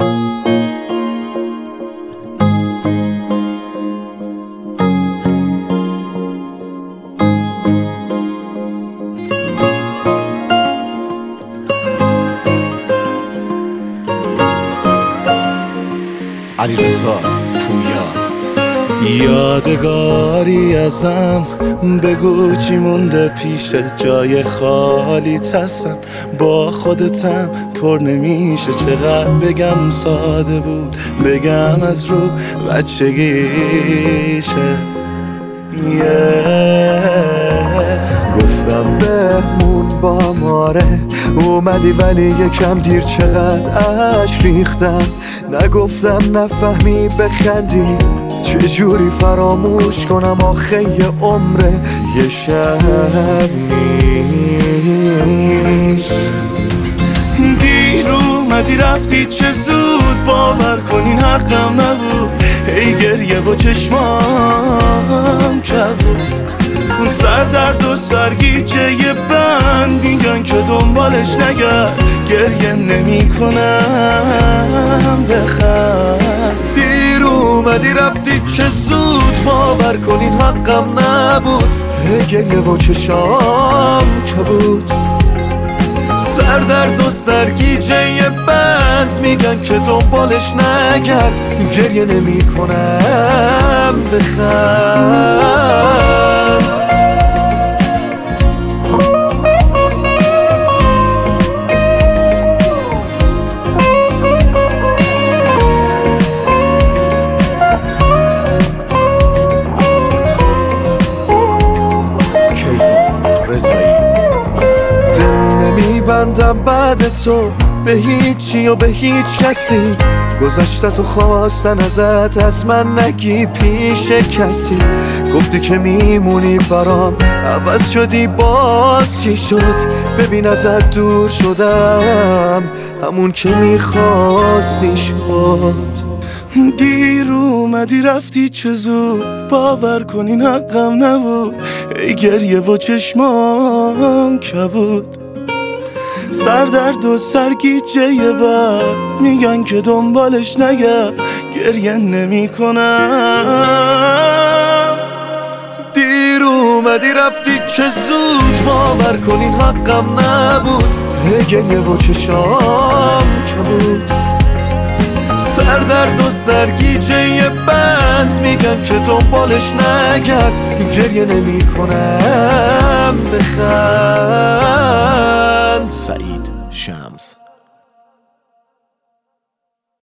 علیرضا پویا. یادگاری ازم بگو چی مونده پیش جای خالیت هستم، با خودتم پر نمیشه چقدر بگم ساده بود، بگم از رو بچگیشه. گفتم بهمون با ماره اومدی ولی یکم دیر، چقدر اشک ریختم نگفتم نفهمی بخندی، چجوری فراموش کنم آخه یه عمره یه شب نیست. دیر اومدی رفتی چه زود، باور کنین حقم نبود، هی گریه و چشمام کبود، اون سردرد و سرگیجه یه بند میگن که دنبالش نگرد، گریه نمی کنم بخند. دیر اومدی رفتی چه زود، باور کنین حقم نبود، گریه و چشام کبود، سردرد و سرگیجه یه بند میگن که دنبالش نگرد، گریه نمی کنم بخند. بندم بعد تو به هیچی و به هیچ کسی، گذشتتو خواستن ازت از من نگی پیش کسی، گفتی که میمونی برام عوض شدی باز چی شد، ببین ازت دور شدم همون که میخواستی شد. دیر اومدی رفتی چه زود، باور کنین حقم نبود، ای گریه و چشمام کبود، سردرد و سرگیجه یه بر میگن که دنبالش نگرد، گریه نمی کنم. دیر اومدی رفتی چه زود، باور کنین حقم نبود، گریه و چشام کبود، سردرد و سرگیجه یه بند میگن که دنبالش نگرد، گریه نمی کنم بخند. سعید شمس.